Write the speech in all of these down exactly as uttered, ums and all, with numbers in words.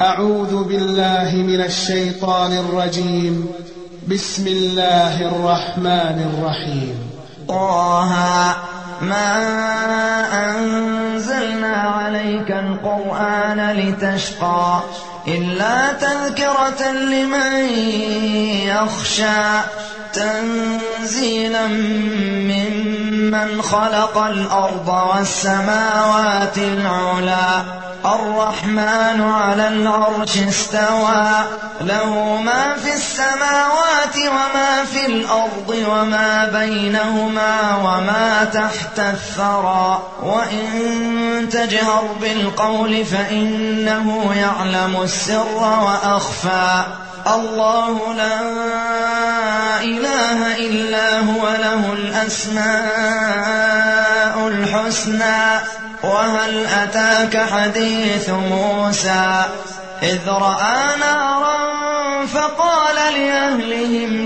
أعوذ بالله من الشيطان الرجيم. بسم الله الرحمن الرحيم. طه ما أنزلنا عليك القرآن لتشقى إلا تذكرة لمن يخشى تنزيلا ممن خلق الأرض والسماوات العلى الرحمن على العرش استوى له ما في السماوات وما في الأرض وما بينهما وما تحت الثرى وإن تجهر بالقول فإنه يعلم السر وأخفى الله لا إله إلا هو له الأسماء الحسنى وهل أتاك حديث موسى إذ رأى نارا فقال لأهلهم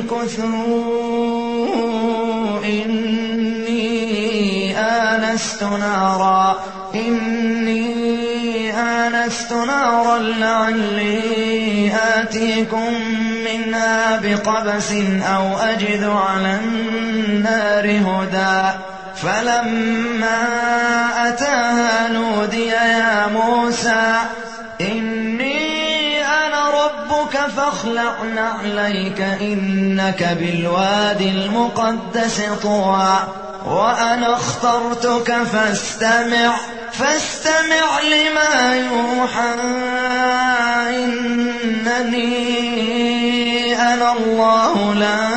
كثوا إني آنست نارا إني آنست نارا لعلي آتيكم منها بقبس أو أجد على النار هدى فلما أتاها نودي يا موسى إني أنا ربك فاخلع نعليك إنك بالوادي المقدس طوى وأنا اخترتك فاستمع فاستمع لما يوحى إنني أنا الله لا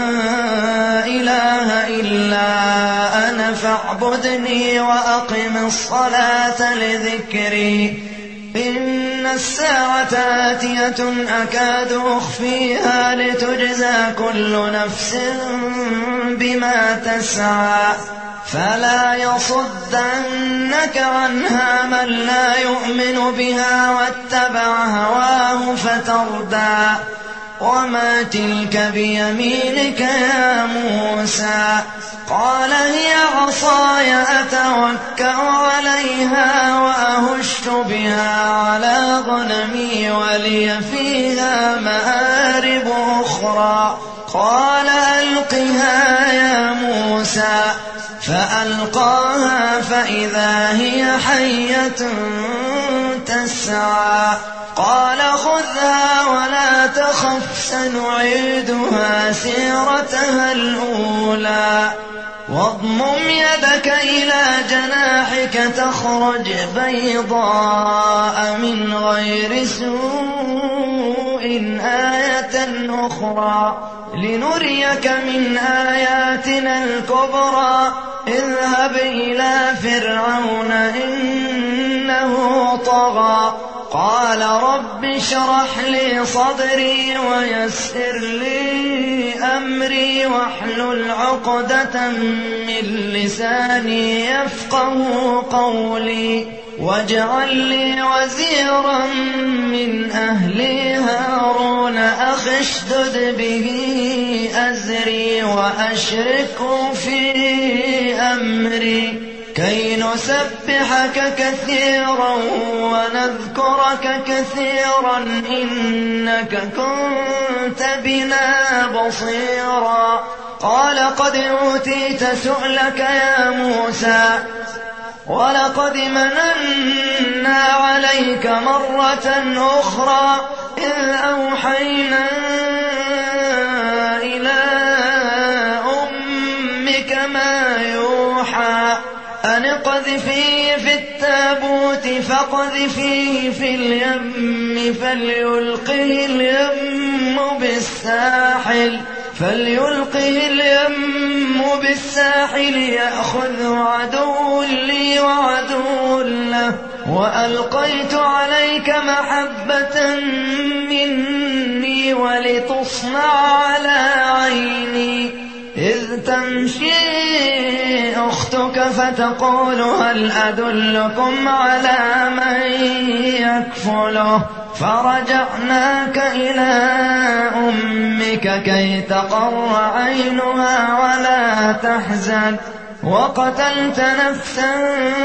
إله إلا أنا فاعبدني وأقم الصلاة لذكري إن الساعة آتية أكاد أخفيها لتجزى كل نفس بما تسعى فلا يصدنك عنها من لا يؤمن بها واتبع هواه فتردى وما تلك بيمينك يا موسى قال هي عصاي أتوكأ عليها وأهش بها على غنمي ولي فيها مآرب أخرى قال ألقها يا موسى فألقاها فإذا هي حية تسعى قال خذها ولا تخف سنعيدها سيرتها الأولى واضمم يدك إلى جناحك تخرج بيضاء من غير سوء آية أخرى لنريك من آياتنا الكبرى اذهب إلى فرعون إنه طغى قال رب اشرح لي صدري ويسر لي أمري واحلل عقدة من لساني يفقه قولي واجعل لي وزيرا من أهلي هارون أخي اشدد به أزري وأشركه في أمري كي نسبحك كثيرا ونذكرك كثيرا إنك كنت بنا بصيرا قال قد أوتيت سؤلك يا موسى ولقد مننا عليك مرة أخرى إذ أوحينا إلى أمك ما يوحى أن اقذفيه في التابوت فاقذفيه في اليم فليلقه اليم بالساحل فليلقه اليم بالساحل يأخذ عدو لي وعدو له وألقيت عليك محبة مني ولتصنع على عيني إذ تمشي أختك فتقول هل أدلكم على من يكفله فرجعناك إلى أمك كي تقر عينها ولا تحزن وقتلت نفسا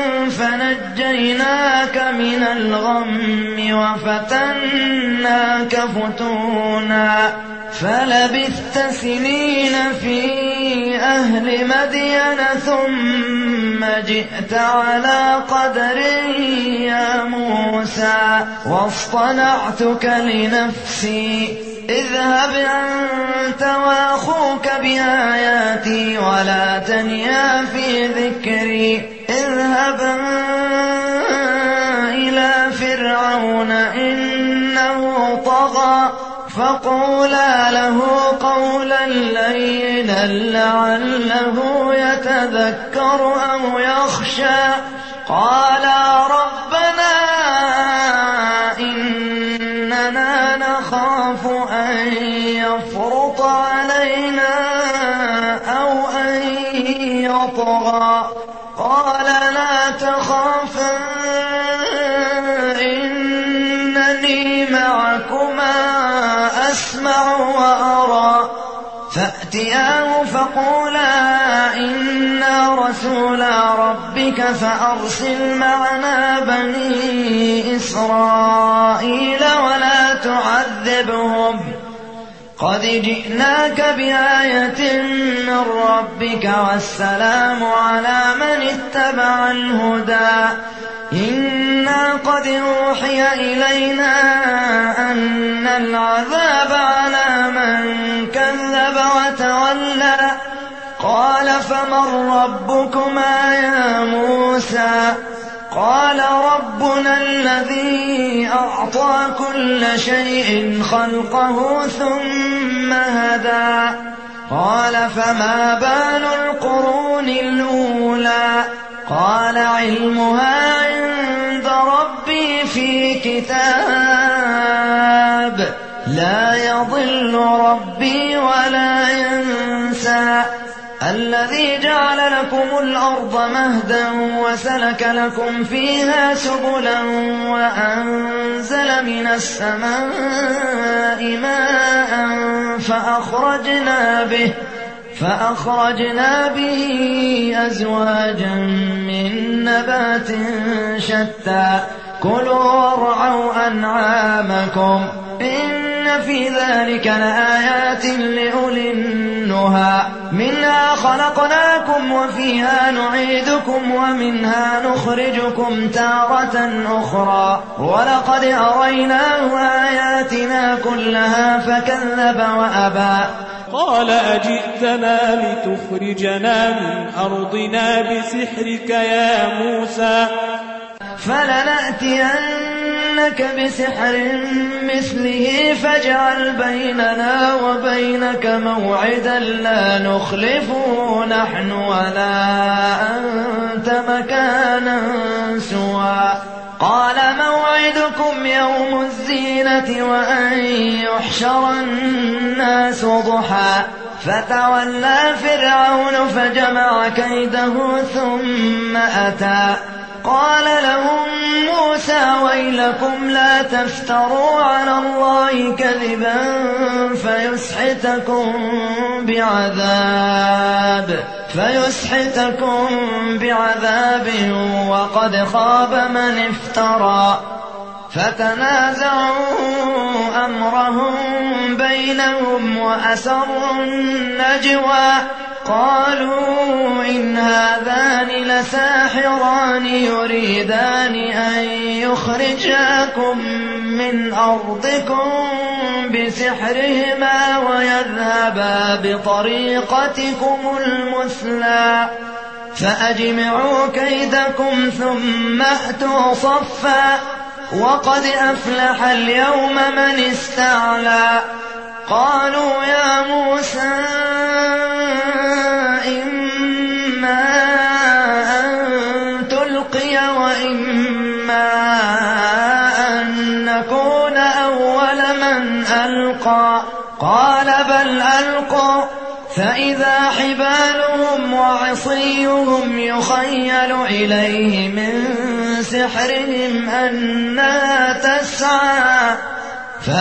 فنجيناك من الغم وفتناك فتونا فلبثت سنين في أهل مدين ثم جئت على قدر يا موسى واصطنعتك لنفسي اذهب أنت وأخوك بآياتي ولا تنيا في ذكري اذهبا إلى فرعون إنه طغى فقولا له قولا لينا لعله يتذكر أو يخشى قالا ربنا إننا نخاف أن يفرط علينا أو أن يطغى قال لا تخافا إنني معكما أسمع وأرى فأتياه فقولا إنا رسولا ربك فأرسل معنا بني إسرائيل ولا تعذبهم قد جئناك بآية من ربك والسلام على من اتبع الهدى إنا قد أوحي إلينا أن العذاب على من كذب وتولى قال فمن ربكما يا موسى قال ربنا الذي أعطى كل شيء خلقه ثم هدى قال فما بال القرون الأولى قال علمها عند ربي في كتاب لا يضل ربي ولا ينسى الذي جعل لكم الأرض مهدا وسلك لكم فيها سبلا وأنزل من السماء ماء فأخرجنا به فأخرجنا به أزواجا من نبات شتى كلوا وارعوا أنعامكم إن في ذلك لآيات لأولي النهى منها خلقناكم وفيها نعيدكم ومنها نخرجكم تارة أخرى ولقد أريناه آياتنا كلها فكذب وأبى قال أجئتنا لتخرجنا من أرضنا بسحرك يا موسى فلنأتينك بسحر مثله فاجعل بيننا وبينك موعدا لا نخلفه نحن ولا أنت مكانا سوى قال موعدكم يوم الزينة وأن يحشر الناس ضحى فتولى فرعون فجمع كيده ثم أتى قال لهم موسى ويلكم لا تفتروا على الله كذبا فيسحتكم بعذاب فيسحتكم بعذاب وقد خاب من افترى فتنازعوا أمرهم بينهم وأسروا النجوى قالوا إن هذان لساحران يريدان أن يخرجاكم من أرضكم بسحرهما ويذهبا بطريقتكم المثلى فأجمعوا كيدكم ثم أتوا صفا وقد أفلح اليوم من استعلى قالوا يا موسى إما أن تلقي وإما أن نكون أول من ألقى قال بل ألقوا فإذا حبالهم وعصيهم يخيل إليه من سحرهم أنها تسعى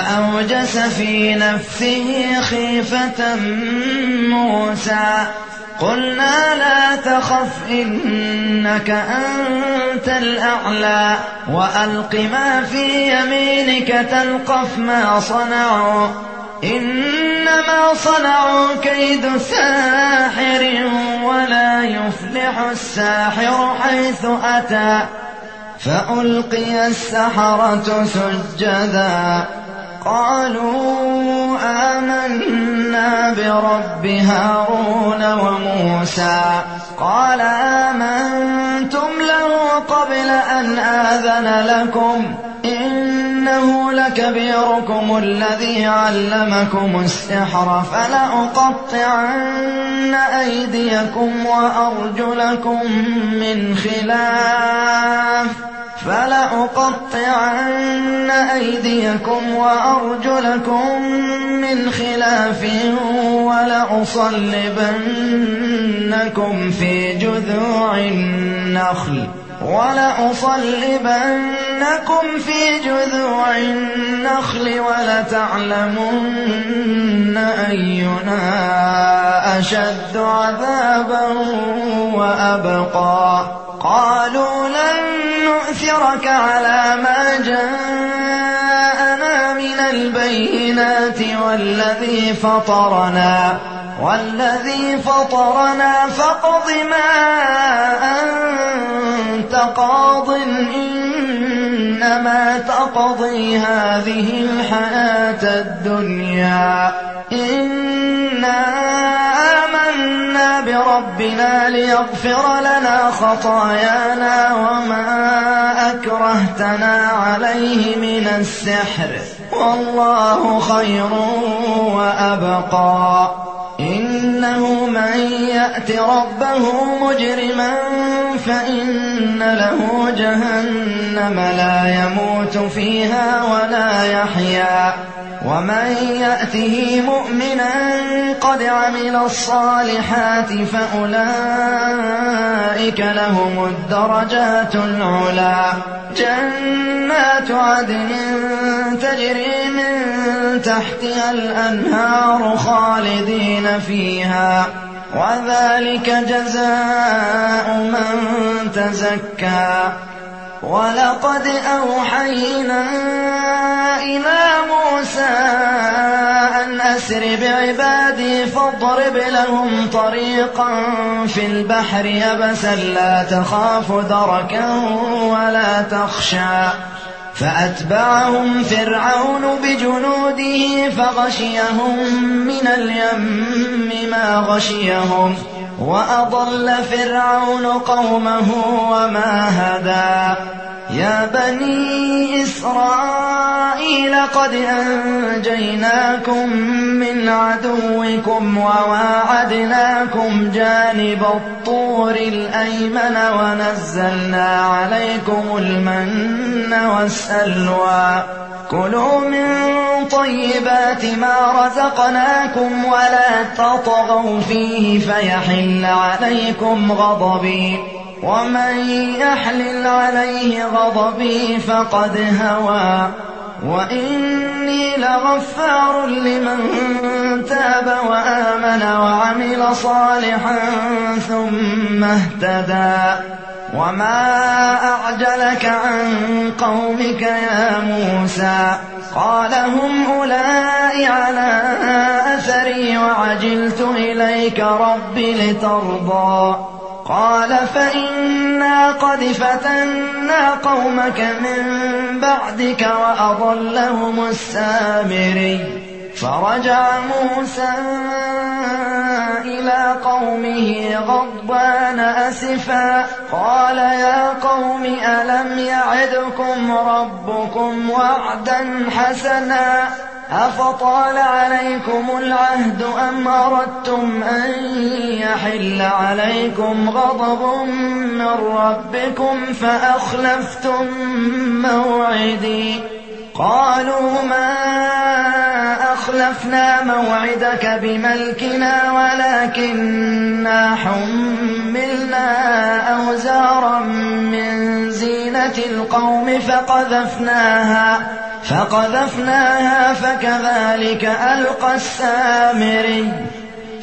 فأوجس في نفسه خيفة موسى قلنا لا تخف إنك أنت الأعلى وألق ما في يمينك تلقف ما صنعوا إنما صنعوا كيد ساحر ولا يفلح الساحر حيث أتى فألقي السحرة سجدا قالوا آمنا برب هارون وموسى قال آمنتم له قبل أن آذن لكم إنه لكبيركم الذي علمكم السحر فلأقطعن أيديكم وأرجلكم من خلاف فلأقطعن أيديكم وأرجلكم من خلاف ولأصلبنكم في جذوع النخل ولأصلبنكم في جذوع النخل ولتعلمن أينا أشد عذابا وأبقى قالوا لن نؤثرك على ما جاءنا من البينات والذي فطرنا والذي فطرنا فاقض ما أنت قاض إنما تقضي هذه الحياة الدنيا إنا آمنا بربنا ليغفر لنا خطايانا وما أكرهتنا عليه من السحر والله خير وأبقى إنه من يأت ربه مجرما فإن له جهنم لا يموت فيها ولا يحيا ومن يأته مؤمنا قد عمل الصالحات فأولئك لهم الدرجات العلى جنات عدن تجري من تحتها الأنهار خالدين فيها وذلك جزاء من تزكى ولقد أوحينا إلى موسى أن أسر بعبادي فاضرب لهم طريقا في البحر يبسا لا تخاف دركا ولا تخشى فأتبعهم فرعون بجنوده فغشيهم من اليم ما غشيهم وأضل فرعون قومه وما هدى يا بني إسرائيل قد أنجيناكم من عدوكم وواعدناكم جانب الطور الأيمن ونزلنا عليكم المن والسلوى كلوا من طيبات ما رزقناكم ولا تطغوا فيه فيحل عليكم غضبي ومن يحلل عليه غضبي فقد هوى وإني لغفار لمن تاب وآمن وعمل صالحا ثم اهتدى وما أعجلك عن قومك يا موسى قال هم أولئك على أثري وعجلت إليك رب لترضى قال فإنا قد فتنا قومك من بعدك وأضلهم السامري فرجع موسى إلى قومه غضبان أسفا قال يا قوم ألم يعدكم ربكم وعدا حسنا أفطال عليكم العهد أم أردتم أن يحل عليكم غضب من ربكم فأخلفتم موعدي قالوا ما أخلفنا موعدك بملكنا ولكننا حملنا أوزارا من زينة القوم فقذفناها فقذفناها فكذلك ألقى السامري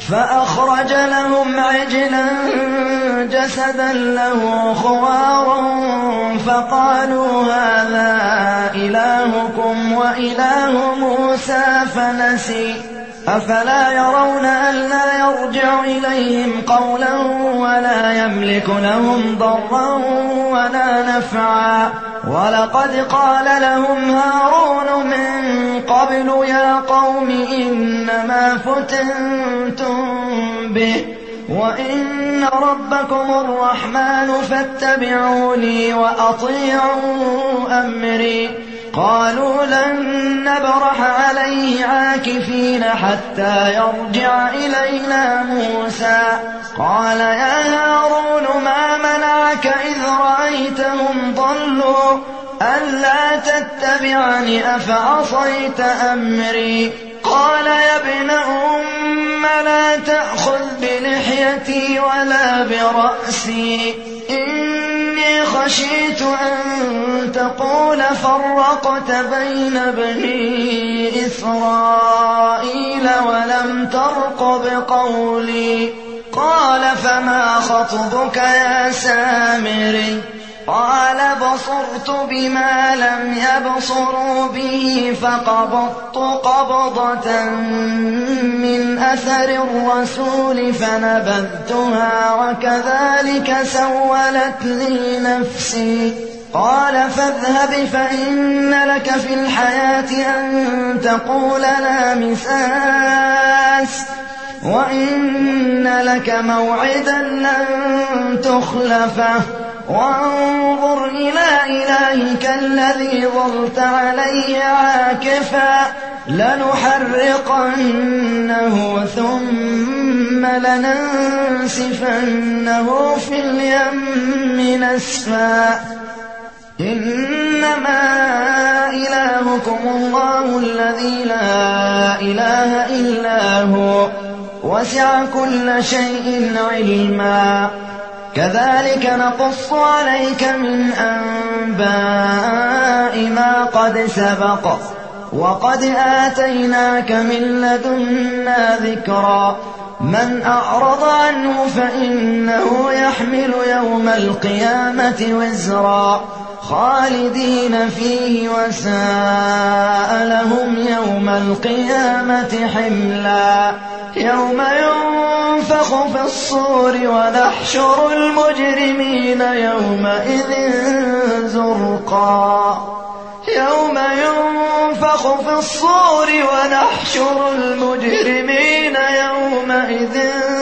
فأخرج لهم عجلا جسدا له خوار فقالوا هذا إلهكم وإله موسى فنسي أفلا يرون ألا يرجع إليهم قولا ولا يملك لهم ضرا ولا نفعا ولقد قال لهم هارون من قبل يا قوم إنما فتنتم به وإن ربكم الرحمن فاتبعوني وأطيعوا أمري قالوا لن نبرح عليه عاكفين حتى يرجع إلينا موسى قال يا هارون ما منعك إذ رأيتهم ضلوا ألا تتبعني أفعصيت أمري قال يا ابن أم لا تأخذ بلحيتي ولا برأسي إني خشيت أن تقول فرقت بين بني إسرائيل ولم ترقب قولي قال فما خطبك يا سامري قال بصرت بما لم يبصروا به فقبضت قبضة من أثر الرسول فنبذتها وكذلك سولت لي نفسي قال فاذهب فإن لك في الحياة أن تقول لا مساس وإن لك موعدا لن تخلفه وانظر إلى إلهك الذي ظلت عليه عاكفا لنحرقنه ثم لننسفنه في اليم نسفا إنما إلهكم الله الذي لا إله إلا هو وسع كل شيء علما كذلك نقص عليك من أنباء ما قد سبق وقد آتيناك من لدنا ذكرا من أعرض عنه فإنه يحمل يوم القيامة وزرا خالدين فيه وساء لهم يوم القيامة حملا يوم ينفخ في الصور ونحشر المجرمين يومئذ زرقا يوم ينفخ في الصور ونحشر المجرمين يومئذ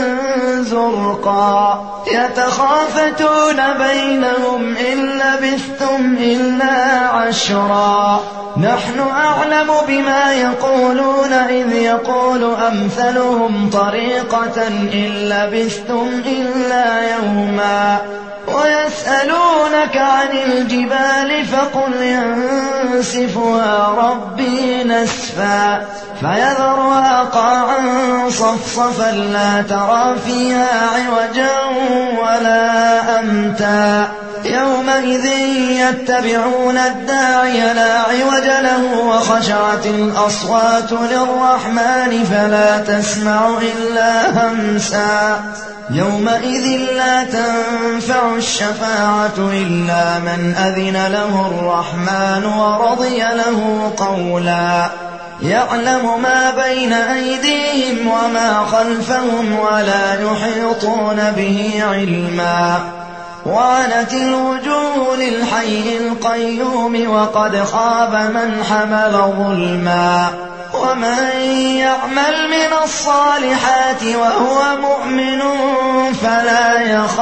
زرقا يتخافتون بينهم إن لبثتم إلا عشرا نحن أعلم بما يقولون إذ يقول أمثلهم طريقة إن لبثتم إلا يوما ويسألونك عن الجبال فقل ينسفها ربي نسفا فيذرها قاعا صفصفا لا ترى فيها عوجا ولا أمتا يومئذ يتبعون الداعي لا عوج له وخشعت الأصوات للرحمن فلا تسمع إلا همسا يومئذ لا تنفع الشفاعة إلا من أذن له الرحمن ورضي له قولا يعلم ما بين أيديهم وما خلفهم ولا يحيطون به علما وعنت الوجوه للحي القيوم وقد خاب من حمل ظلما ومن يعمل من الصالحات وهو مؤمن فلا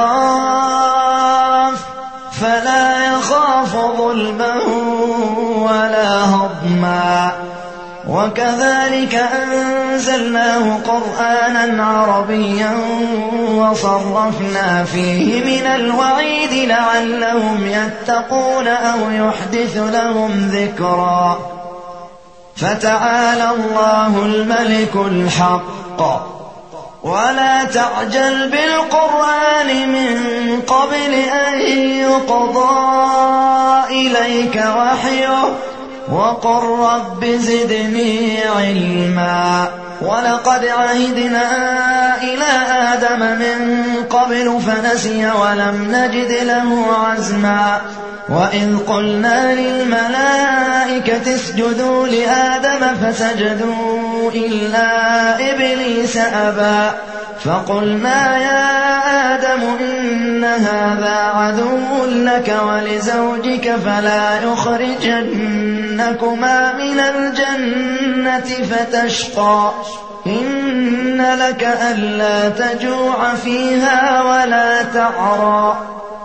يخاف فلا يخاف ظلما ولا هضما وكذلك أنزلناه قرآنا عربيا وصرفنا فيه من الوعيد لعلهم يتقون أو يحدث لهم ذكرا فتعالى الله الملك الحق ولا تعجل بالقرآن من قبل أن يقضى إليك وحيه وقل رب زدني علما. ولقد عهدنا إلى آدم من قبل فنسي ولم نجد له عزما. وإذ قلنا للملائكة اسجدوا لآدم فسجدوا إلا إبليس أبى. فقلنا يا آدم إن هذا عدو لك ولزوجك فلا يخرجنكما من الجنة فتشقى. إن لك ألا تجوع فيها ولا تعرى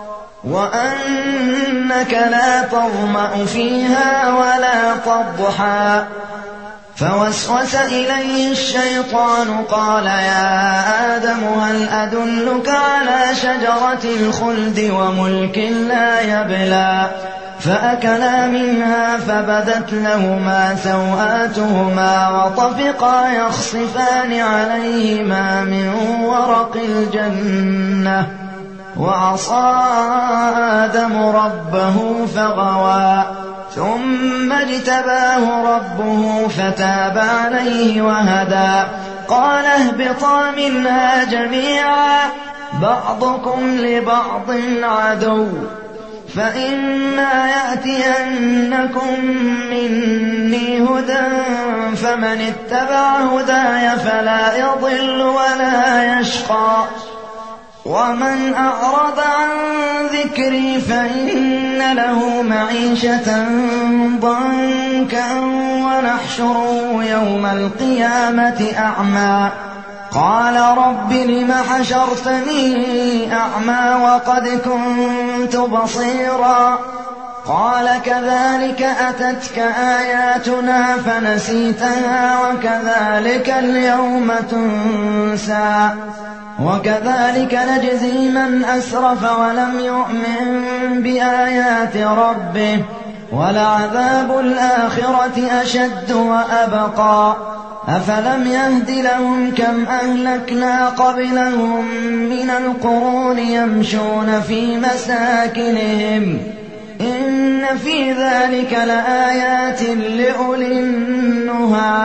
وأنك لا تظمأ فيها ولا تضحى. فوسوس إليه الشيطان قال يا آدم هل أدلك على شجرة الخلد وملك لا يبلى. فأكلا منها فبدت لهما سوآتهما وطفقا يخصفان عليهما من ورق الجنة. وعصى آدم ربه فغوى ثم اجتباه ربه فتاب عليه وهدى. قال اهبطا منها جميعا بعضكم لبعض عدو فإما يأتينكم مني هدى فمن اتبع هداي فلا يضل ولا يشقى. ومن أعرض عن ذكري فإن له معيشة ضنكا ونحشره يوم القيامة أعمى. قال رب لم حشرتني أعمى وقد كنت بصيرا. قال كذلك أتتك آياتنا فنسيتها وكذلك اليوم تنسى. وكذلك نجزي من أسرف ولم يؤمن بآيات ربه ولعذاب الآخرة أشد وأبقى. أفلم يهد لهم كم أهلكنا قبلهم من القرون يمشون في مساكنهم إن في ذلك لآيات لأولي النهى.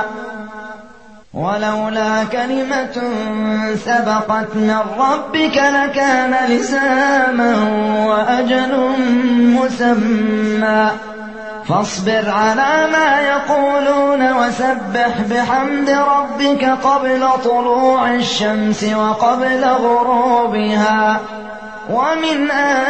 ولولا كلمة سبقت من ربك لكان لزاما وأجل مسمى. فاصبر على ما يقولون وسبح بحمد ربك قبل طلوع الشمس وقبل غروبها ومن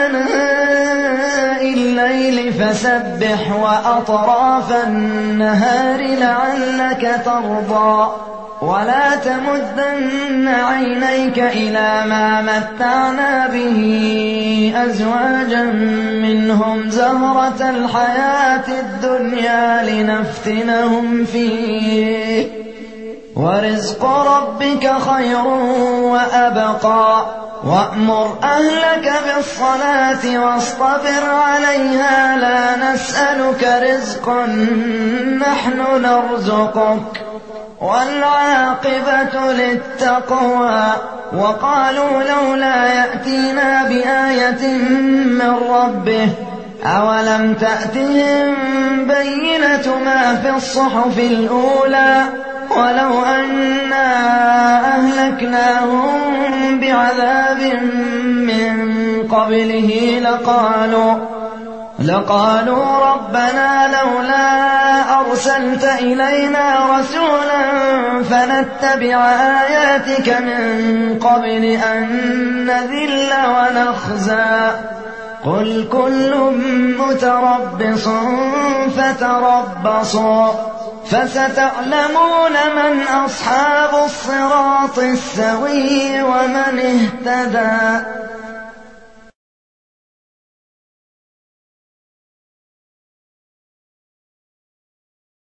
آناء الليل فسبح وأطراف النهار لعلك ترضى. ولا تمدن عينيك إلى ما متعنا به أزواجا منهم زهرة الحياة الدنيا لنفتنهم فيه ورزق ربك خير وأبقى. وأمر أهلك بالصلاة واصطبر عليها لا نسألك رزقا نحن نرزقك والعاقبة للتقوى. وقالوا لولا يأتينا بآية من ربه أولم تأتهم بينة ما في الصحف الأولى ولو أنا أهلكناهم بعذاب من قبله لقالوا لقالوا ربنا لولا أرسلت إلينا رسولا فنتبع آياتك من قبل أن نذل ونخزى. قل كل متربص فتربصوا فستعلمون من أصحاب الصراط السوي ومن اهتدى.